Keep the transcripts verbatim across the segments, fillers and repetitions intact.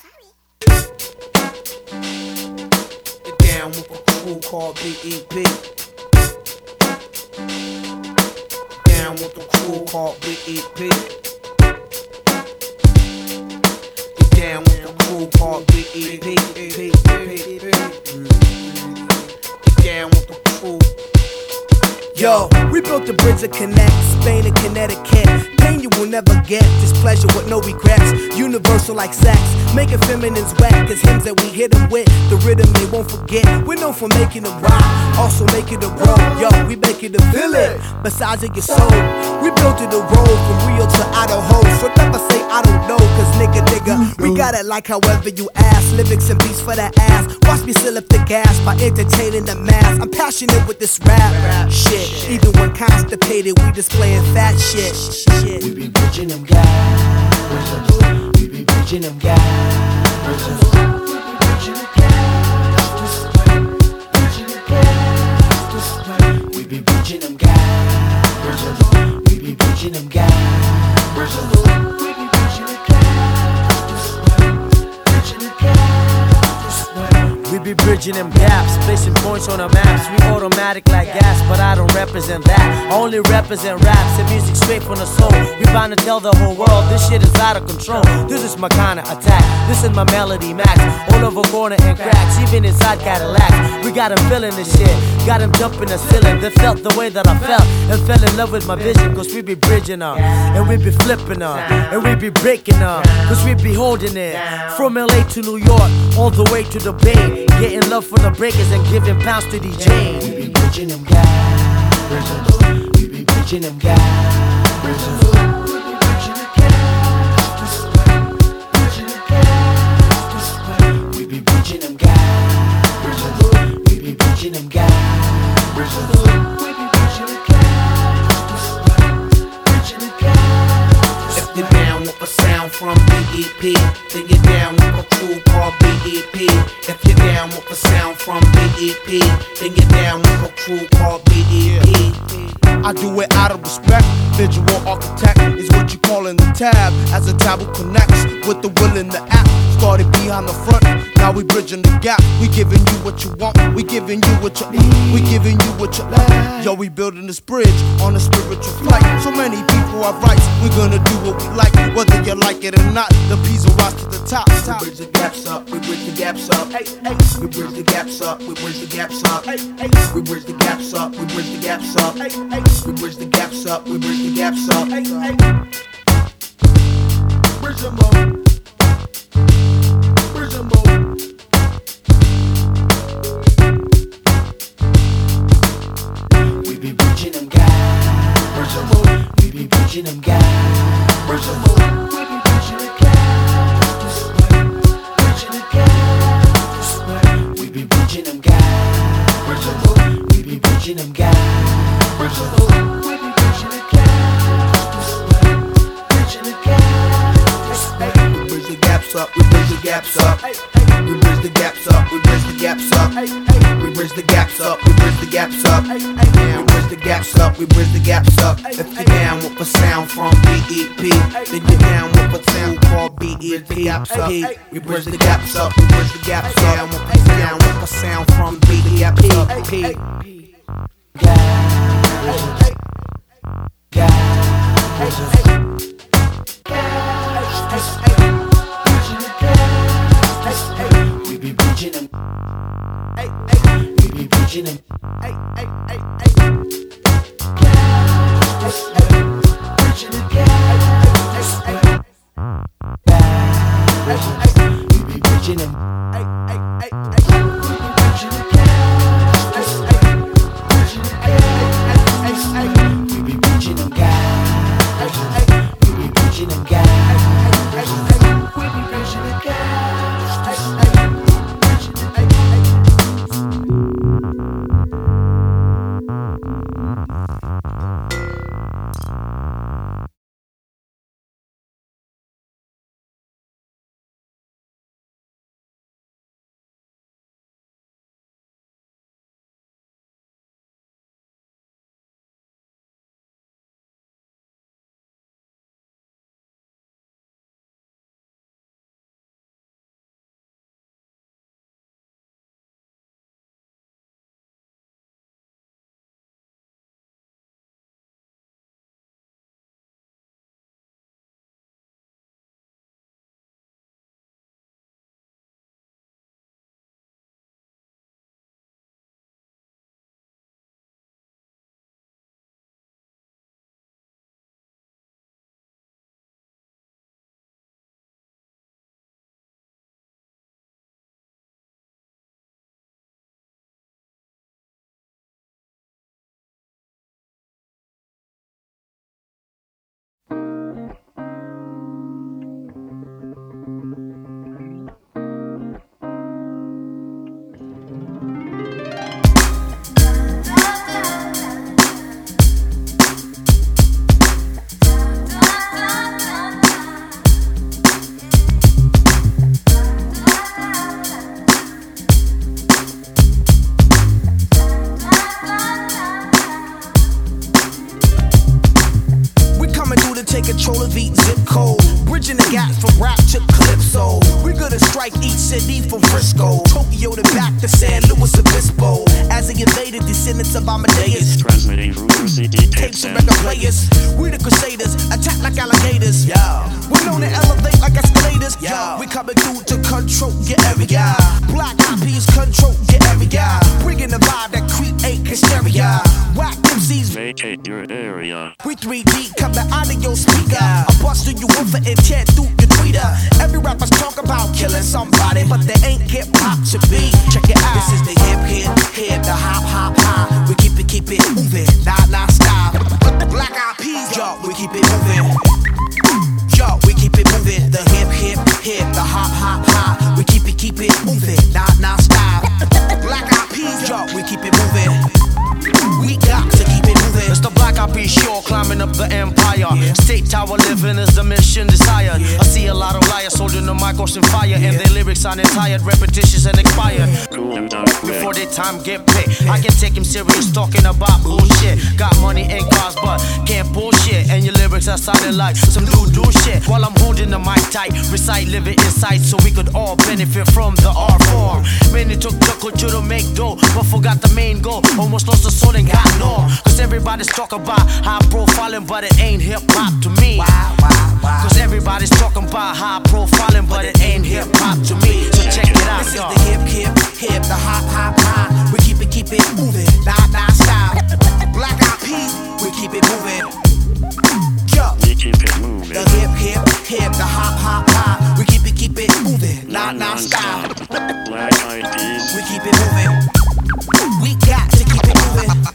Get down with a crew called B E P. Down with the crew called B E P. Get down with the crew called B E P. Get down with the crew. Yo, we built a bridge to connect Spain and Connecticut. Pain you will never get, just pleasure with no regrets. Universal like sex, making feminines wet. Cause hymns that we hit them with, the rhythm they won't forget. We're known for making them rock, also making them roll. Yo, we make it a village, massaging your soul. We built it a road from Rio to Idaho. So never say I don't know, cause nigga, nigga, we got it like however you ask. Lyrics and beats for that ass. Watch me seal up the gas by entertaining the mass. I'm passionate with this rap shit. Even when constipated, we displaying fat shit. shit. We be bridging them gaps. We be bridging them gaps. We be bridging the gaps. Bridging the gaps. We be bridging them gaps. We be bridging them gaps. We be bridging the gaps. Bridging the gaps. We be bridging them gaps, placing points on the maps. We automatic like gas, but I don't represent that. I only represent raps and music straight from the soul. We bound to tell the whole world this shit is out of control. This is my kind of attack. This is my melody max. All over corner and cracks, even inside Cadillacs. We got them feeling this shit, got them jumping the ceiling. They felt the way that I felt and fell in love with my vision. Cause we be bridging them, and we be flipping them, and we be breaking them. Cause we be holding it from L A to New York, all the way to the Bay. Getting love from the breakers and giving pounds to D J. We be bridging them gaps. We be bridging them gaps. We be bridging the gaps. We be bridging them gaps. We be bridging them gaps. We be bridging the gaps. If you're down with a sound from B E P, then you're down with a crew called B E P. If you're down with a sound from B E P, then you're down with a crew called B E P. I do it out of respect. Visual architect is what you call in the tab. As the taboo connects with the will in the app. Started behind the front, now we bridging the gap. We giving you what you want, we giving you what you need, we giving you what you like. Yo, we building this bridge on a spiritual flight. So many people are right, we gonna do what we like, whether you like it or not. The peas will rise to the top. We bridge the gaps up, we bridge the gaps up. We bridge the gaps up, we bridge the gaps up. We bridge the gaps up, we bridge the gaps up. We bridge the gaps up, we bridge the gaps up. Bridge them up. Bridge them up. We be bridging them gaps. We be bridging them gaps. We be bridging the gaps. Bridging the gaps. We be bridging them gaps. We be bridging them gaps. We be bridging the gaps. We bridge the gaps up, we bridge the gaps up. We bridge the gaps up, we bridge the gaps up. We bridge the gaps up, we bridge the gaps up. We bridge the gaps up, we bridge the gaps up. If you're down with a sound from B E P, then you're down with a sound called B E P. We bridge the gaps up, we bridge the gaps up. Down with a sound from B E P. We be bridging them. We be bridging them. Bridging the gaps. We be bridging them. We be bridging them gaps. We be bridging them gaps. gats from rap to calypso. We gonna strike each city from Frisco, Tokyo to back to San Luis Obispo. As the invaded descendants of Amadeus, transmitting from your city tapes and record players. We the crusaders, attack like alligators. Yeah, we're known to elevate like escalators. Yeah, we coming through to control your area. Black Eyed Peas control your area. Bringing the vibe that create hysteria. Whack M Cs vacate your area. We three D coming out of your speaker. I bust through your woofer and tear through your tweeter. Every rapper's talk about killing somebody, but they ain't hip hop to be. Check it out. This is the hip hip hip, the hop hop hop. We keep it keep it moving, nah nah style. Black Eyed Peas, yo, we keep it moving. Yo, we keep it moving. The hip hip hip, the hop hop hop. We keep it keep it moving, nah nah style. Black Eyed Peas, yo, we keep it moving. We got to keep it moving. It's the Black Eyed Peas show, climbing up the empire. Yeah. State Tower living is the mission desired. Yeah. I see a lot of liars holding the mic on fire, yeah. And their lyrics sounding tired, repetitious and expired. Cool them down quick. Before their time get picked, yeah. I can take him serious talking about bullshit. Got money and cars, but can't bullshit. And your lyrics are sounding like some do do shit. While I'm holding the mic tight, recite living insight so we could all benefit from the art form. Many took the culture to make dough, but forgot the main goal. Almost lost the soul and got no. Cause everybody's talking about high profiling, but it ain't hip hop to me. Cause everybody's talking about high profiling, but it ain't hip hop to me. So check it out. This is the hip hip hip, the hop hop hop. We keep it keep it moving, nah nah style. Black Eyed Peas, we keep it moving. Yo, we keep it moving. The hip hip hip, the hop hop hop. We keep it keep it moving, nah nah style. Black Eyed Peas, we keep it moving. We got to keep it moving.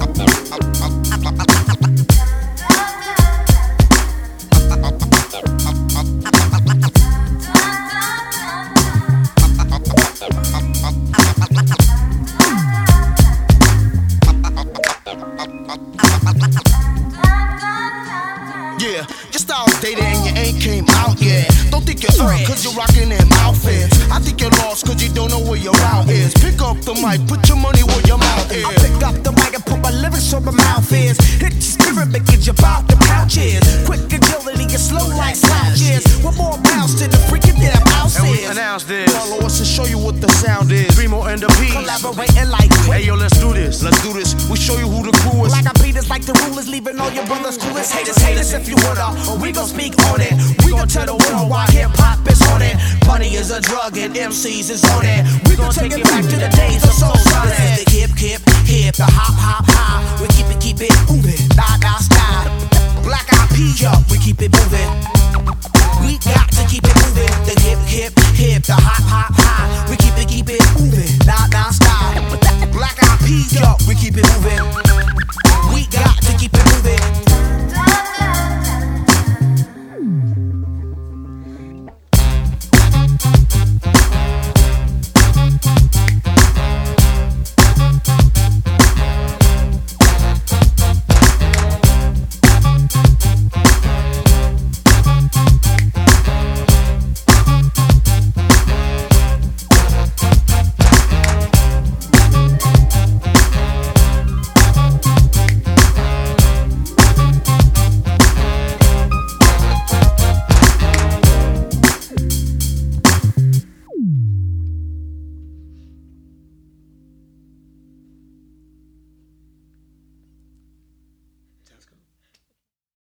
Yeah, your style's dated and you ain't came out yet. Don't think you're earned cause you're rocking them outfits. I think you're lost cause you don't know where your route is. Pick up the mic, put your money where your mouth is. I pick up the mic and put my lyrics where my mouth is. Hit your spirit, make it about the pouches. Quick agility and slow like slouches. With more bounce to the freaking damn house And we is. announce this. Follow us and show you what the sound is. Primo and the Peas. Collaborating like quick. Hey yo, let's do this. Let's do this, we show you who the crew is. Like I beat us like the rulers, leaving all your brothers clueless. Haters, haters if you wanna, or we gon' speak on it. We gon' tell the world why hip hop is on it. Money is a drug and M Cs is on it. We gon' take it back to the days of Soul Sonic. This is the hip hip hip, the hop hop hop. We keep it keep it moving.